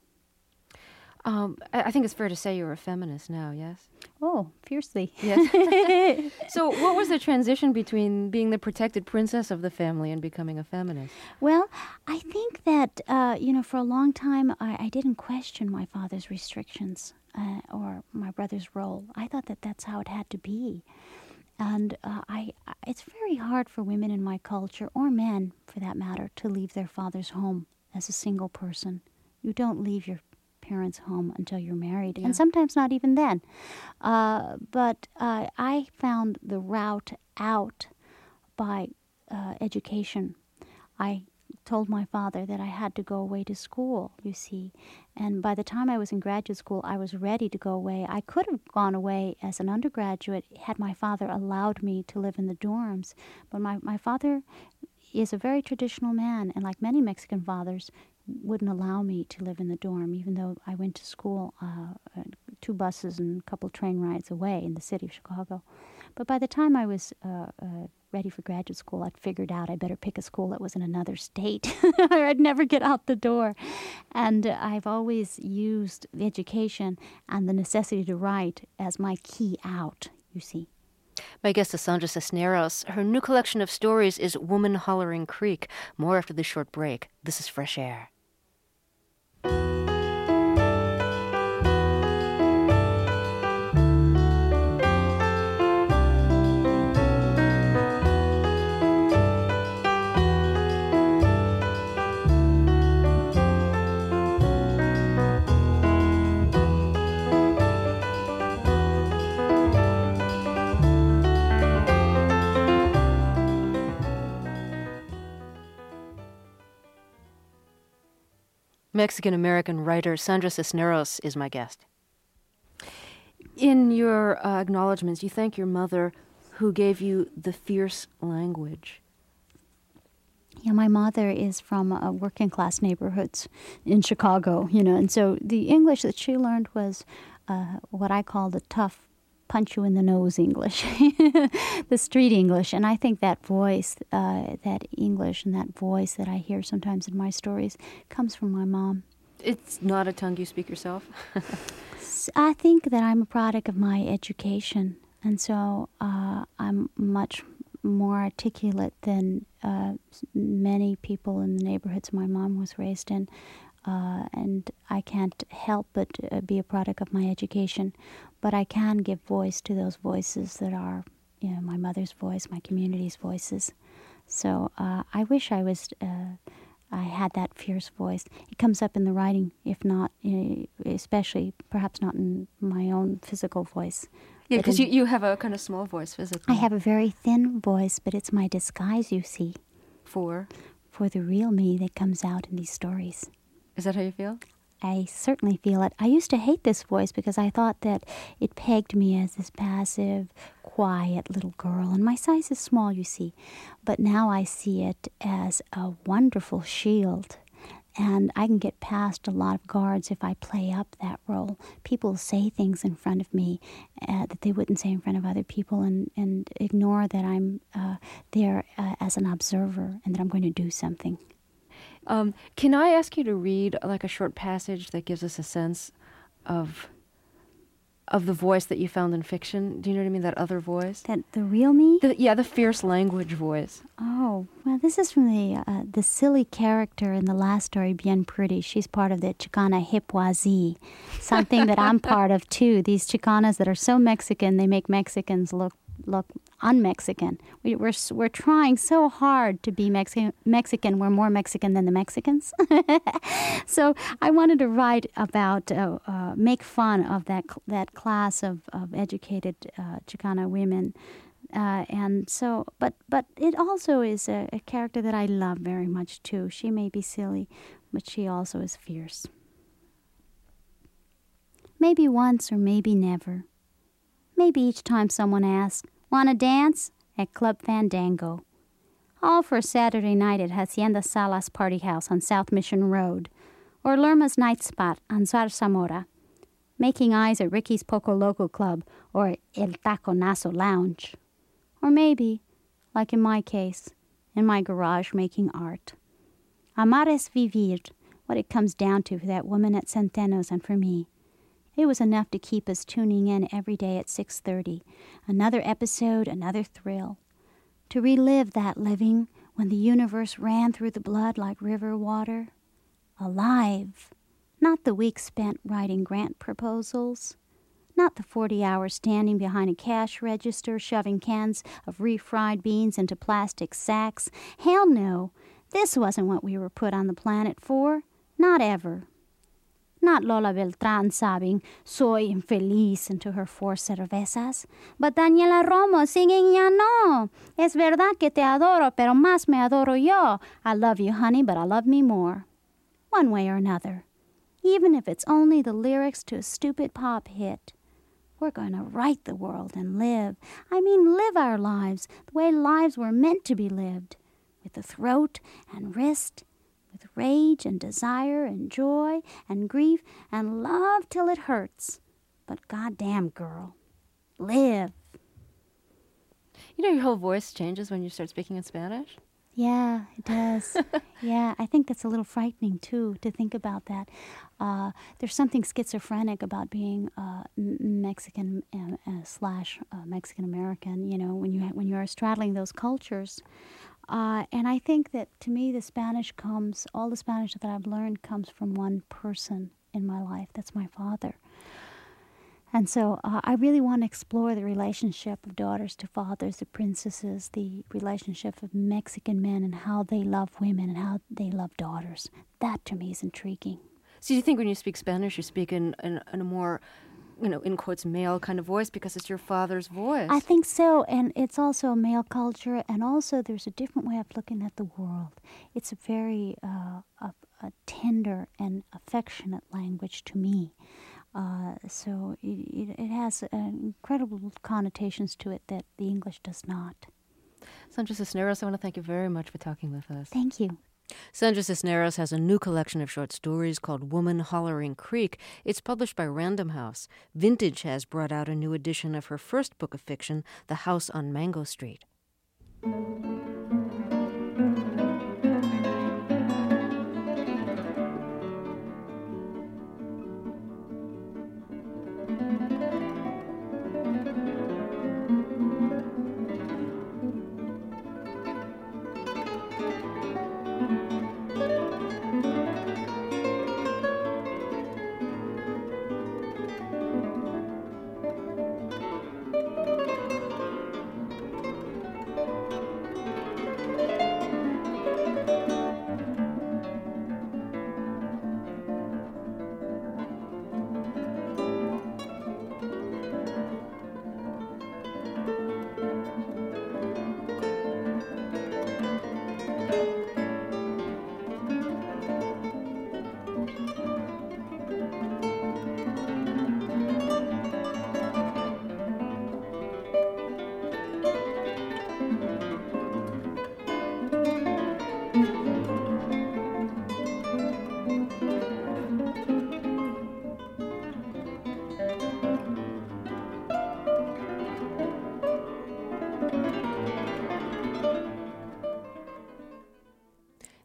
Um, I, I think it's fair to say you're a feminist now, yes? Oh, fiercely. Yes. So what was the transition between being the protected princess of the family and becoming a feminist? Well, I think that, uh, you know, for a long time, I, I didn't question my father's restrictions uh, or my brother's role. I thought that that's how it had to be. And uh, I, it's very hard for women in my culture, or men for that matter, to leave their father's home as a single person. You don't leave your parents' home until you're married, yeah. And sometimes not even then. Uh, but uh, I found the route out by uh, education. I told my father that I had to go away to school, you see. And by the time I was in graduate school, I was ready to go away. I could have gone away as an undergraduate had my father allowed me to live in the dorms. But my, my father is a very traditional man, and like many Mexican fathers, wouldn't allow me to live in the dorm, even though I went to school uh, two buses and a couple train rides away in the city of Chicago. But by the time I was uh, uh, ready for graduate school, I'd figured out I better pick a school that was in another state, or I'd never get out the door. And uh, I've always used the education and the necessity to write as my key out, you see. My guest is Sandra Cisneros. Her new collection of stories is Woman Hollering Creek. More after this short break. This is Fresh Air. Mexican-American writer Sandra Cisneros is my guest. In your uh, acknowledgments, you thank your mother who gave you the fierce language. Yeah, my mother is from uh, working-class neighborhoods in Chicago, you know, and so the English that she learned was uh, what I call the tough, punch-you-in-the-nose English, the street English. And I think that voice, uh, that English and that voice that I hear sometimes in my stories comes from my mom. It's not a tongue you speak yourself? I think that I'm a product of my education, and so uh, I'm much more articulate than uh, many people in the neighborhoods my mom was raised in, uh, and I can't help but uh, be a product of my education, but I can give voice to those voices that are, you know, my mother's voice, my community's voices. So uh, I wish I was... Uh, I had that fierce voice. It comes up in the writing, if not, uh, especially, perhaps not in my own physical voice. Yeah, because you, you have a kind of small voice physically. I have a very thin voice, but it's my disguise, you see. For? For the real me that comes out in these stories. Is that how you feel? I certainly feel it. I used to hate this voice because I thought that it pegged me as this passive, quiet little girl. And my size is small, you see. But now I see it as a wonderful shield. And I can get past a lot of guards if I play up that role. People say things in front of me uh, that they wouldn't say in front of other people, and, and ignore that I'm uh, there uh, as an observer and that I'm going to do something. Um, can I ask you to read like a short passage that gives us a sense of of the voice that you found in fiction? Do you know what I mean? That other voice? That the real me? The, yeah, the fierce language voice. Oh, well, this is from the uh, the silly character in the last story, Bien Pretty. She's part of the Chicana Hipwazi, something that I'm part of too. These Chicanas that are so Mexican, they make Mexicans look look un-Mexican. We, we're we're trying so hard to be Mexican. Mexican. We're more Mexican than the Mexicans. So I wanted to write about, uh, uh, make fun of that that class of, of educated uh, Chicana women. Uh, and so, but but it also is a, a character that I love very much too. She may be silly, but she also is fierce. Maybe once or maybe never. Maybe each time someone asks, "Wanna dance?" at Club Fandango. All for a Saturday night at Hacienda Salas Party House on South Mission Road, or Lerma's Night Spot on Zarzamora. Making eyes at Ricky's Poco Loco Club or El Taconazo Lounge. Or maybe, like in my case, in my garage making art. Amar es vivir, what it comes down to for that woman at Centenos and for me. It was enough to keep us tuning in every day at six thirty. Another episode, another thrill. To relive that living when the universe ran through the blood like river water. Alive. Not the weeks spent writing grant proposals. Not the forty hours standing behind a cash register shoving cans of refried beans into plastic sacks. Hell no. This wasn't what we were put on the planet for. Not ever. Not Lola Beltrán sobbing, "Soy infeliz" into her four cervezas, but Daniela Romo singing, "Ya no, es verdad que te adoro, pero más me adoro yo. I love you, honey, but I love me more." One way or another, even if it's only the lyrics to a stupid pop hit. We're going to write the world and live. I mean, live our lives the way lives were meant to be lived, with the throat and wrist, with rage and desire and joy and grief and love till it hurts. But goddamn, girl, live. You know, your whole voice changes when you start speaking in Spanish? Yeah, it does. Yeah, I think that's a little frightening, too, to think about that. Uh, there's something schizophrenic about being uh, Mexican uh, uh, slash uh, Mexican-American, you know, when, you ha- when you're straddling those cultures. Uh, and I think that, to me, the Spanish comes, all the Spanish that I've learned comes from one person in my life. That's my father. And so uh, I really want to explore the relationship of daughters to fathers, the princesses, the relationship of Mexican men and how they love women and how they love daughters. That, to me, is intriguing. So you think when you speak Spanish, you speak in, in, in a more, you know, in quotes, male kind of voice because it's your father's voice? I think so, and it's also a male culture, and also there's a different way of looking at the world. It's a very uh, a, a tender and affectionate language to me. Uh, so it, it has uh, incredible connotations to it that the English does not. Sandra Cisneros, I want to thank you very much for talking with us. Thank you. Sandra Cisneros has a new collection of short stories called Woman Hollering Creek. It's published by Random House. Vintage has brought out a new edition of her first book of fiction, The House on Mango Street.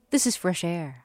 This is Fresh Air.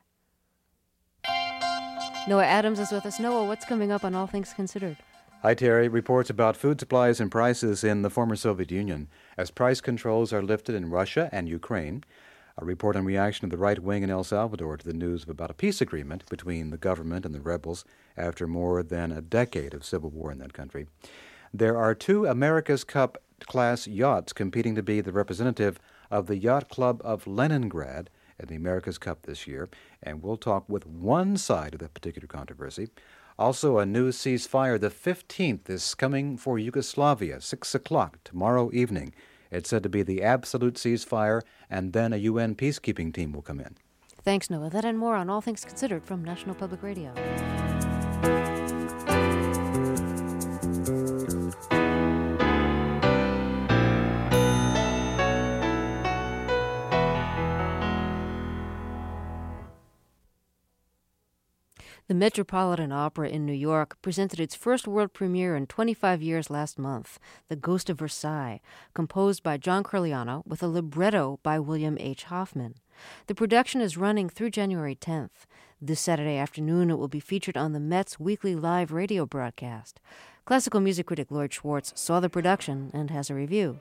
Noah Adams is with us. Noah, what's coming up on All Things Considered? Hi, Terry. Reports about food supplies and prices in the former Soviet Union as price controls are lifted in Russia and Ukraine. A report on reaction of the right wing in El Salvador to the news of about a peace agreement between the government and the rebels after more than a decade of civil war in that country. There are two America's Cup class yachts competing to be the representative of the Yacht Club of Leningrad at the America's Cup this year, and we'll talk with one side of that particular controversy. Also, a new ceasefire, the fifteenth, is coming for Yugoslavia, six o'clock tomorrow evening. It's said to be the absolute ceasefire, and then a U N peacekeeping team will come in. Thanks, Noah. That and more on All Things Considered from National Public Radio. The Metropolitan Opera in New York presented its first world premiere in twenty-five years last month, The Ghost of Versailles, composed by John Carliano with a libretto by William H. Hoffman. The production is running through January tenth. This Saturday afternoon it will be featured on the Met's weekly live radio broadcast. Classical music critic Lloyd Schwartz saw the production and has a review.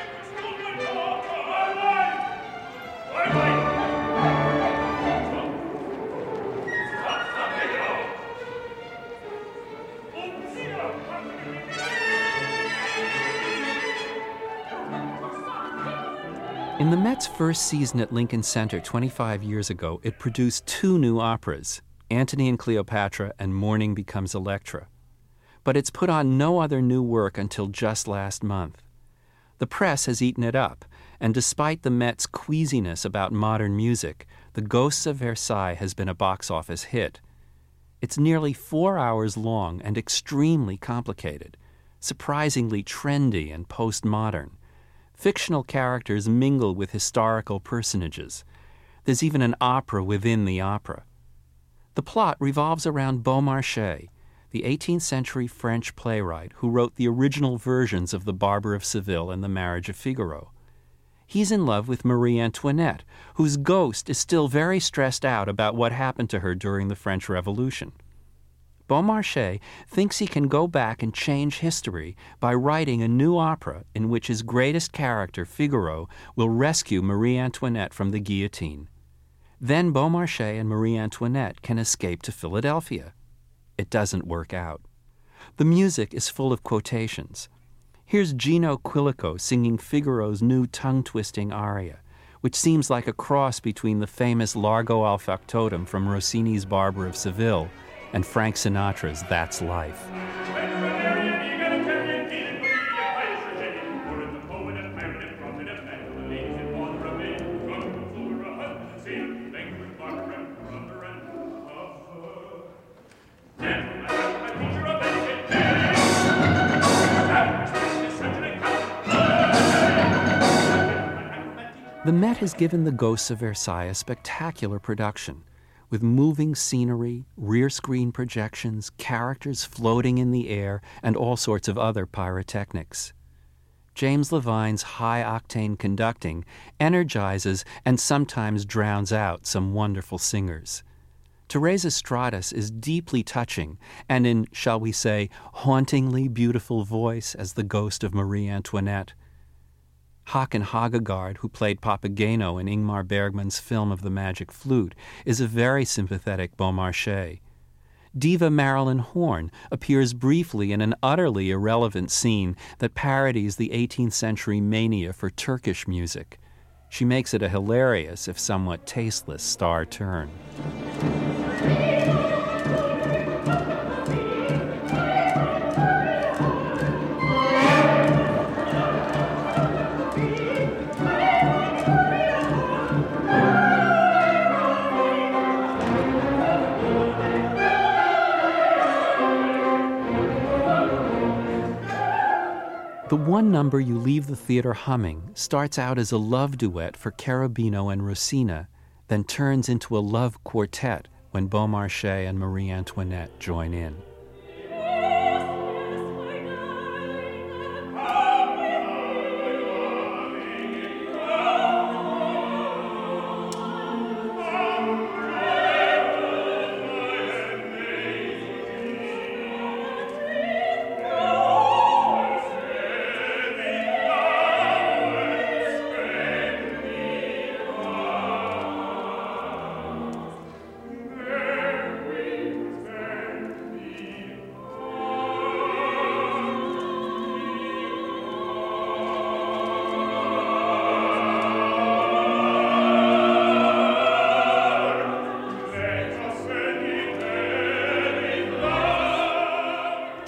In the Met's first season at Lincoln Center twenty-five years ago, it produced two new operas, Antony and Cleopatra and Morning Becomes Electra. But it's put on no other new work until just last month. The press has eaten it up, and despite the Met's queasiness about modern music, The Ghosts of Versailles has been a box office hit. It's nearly four hours long and extremely complicated, surprisingly trendy and postmodern. Fictional characters mingle with historical personages. There's even an opera within the opera. The plot revolves around Beaumarchais, the eighteenth century French playwright who wrote the original versions of The Barber of Seville and The Marriage of Figaro. He's in love with Marie Antoinette, whose ghost is still very stressed out about what happened to her during the French Revolution. Beaumarchais thinks he can go back and change history by writing a new opera in which his greatest character, Figaro, will rescue Marie Antoinette from the guillotine. Then Beaumarchais and Marie Antoinette can escape to Philadelphia. It doesn't work out. The music is full of quotations. Here's Gino Quilico singing Figaro's new tongue-twisting aria, which seems like a cross between the famous Largo al Factotum from Rossini's Barber of Seville and Frank Sinatra's That's Life. The Met has given The Ghosts of Versailles a spectacular production, with moving scenery, rear-screen projections, characters floating in the air, and all sorts of other pyrotechnics. James Levine's high-octane conducting energizes and sometimes drowns out some wonderful singers. Teresa Stratas is deeply touching and in, shall we say, hauntingly beautiful voice as the ghost of Marie Antoinette. Håkan Hagegard, who played Papageno in Ingmar Bergman's film of the Magic Flute, is a very sympathetic Beaumarchais. Diva Marilyn Horne appears briefly in an utterly irrelevant scene that parodies the eighteenth century mania for Turkish music. She makes it a hilarious, if somewhat tasteless, star turn. The one number you leave the theater humming starts out as a love duet for Cherubino and Rosina, then turns into a love quartet when Beaumarchais and Marie Antoinette join in.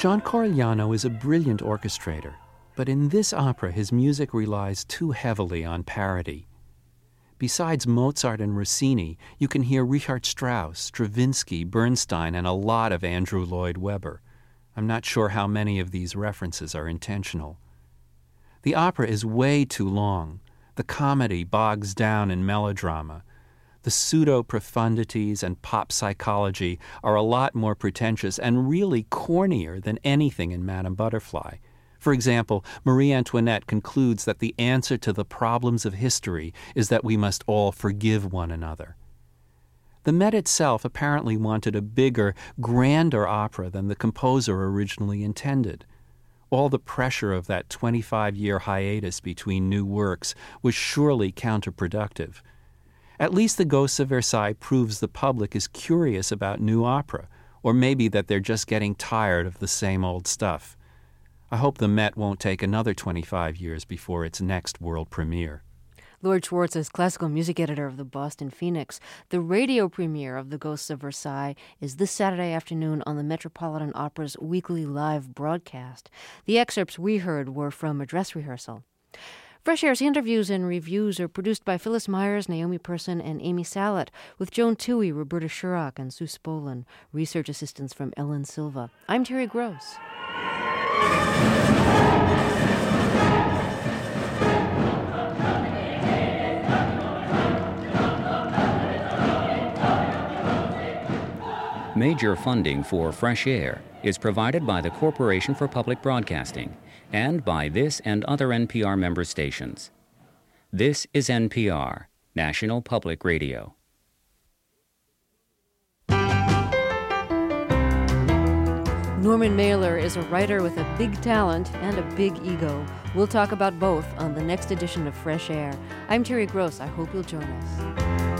John Corigliano is a brilliant orchestrator, but in this opera his music relies too heavily on parody. Besides Mozart and Rossini, you can hear Richard Strauss, Stravinsky, Bernstein, and a lot of Andrew Lloyd Webber. I'm not sure how many of these references are intentional. The opera is way too long. The comedy bogs down in melodrama. The pseudo-profundities and pop psychology are a lot more pretentious and really cornier than anything in Madame Butterfly. For example, Marie Antoinette concludes that the answer to the problems of history is that we must all forgive one another. The Met itself apparently wanted a bigger, grander opera than the composer originally intended. All the pressure of that twenty-five-year hiatus between new works was surely counterproductive. At least The Ghosts of Versailles proves the public is curious about new opera, or maybe that they're just getting tired of the same old stuff. I hope the Met won't take another twenty-five years before its next world premiere. Lord Schwartz is classical music editor of the Boston Phoenix. The radio premiere of The Ghosts of Versailles is this Saturday afternoon on the Metropolitan Opera's weekly live broadcast. The excerpts we heard were from a dress rehearsal. Fresh Air's interviews and reviews are produced by Phyllis Myers, Naomi Person, and Amy Salet, with Joan Toohey, Roberta Shurock, and Sue Spolin. Research assistance from Ellen Silva. I'm Terry Gross. Major funding for Fresh Air is provided by the Corporation for Public Broadcasting and by this and other N P R member stations. This is N P R, National Public Radio. Norman Mailer is a writer with a big talent and a big ego. We'll talk about both on the next edition of Fresh Air. I'm Terry Gross. I hope you'll join us.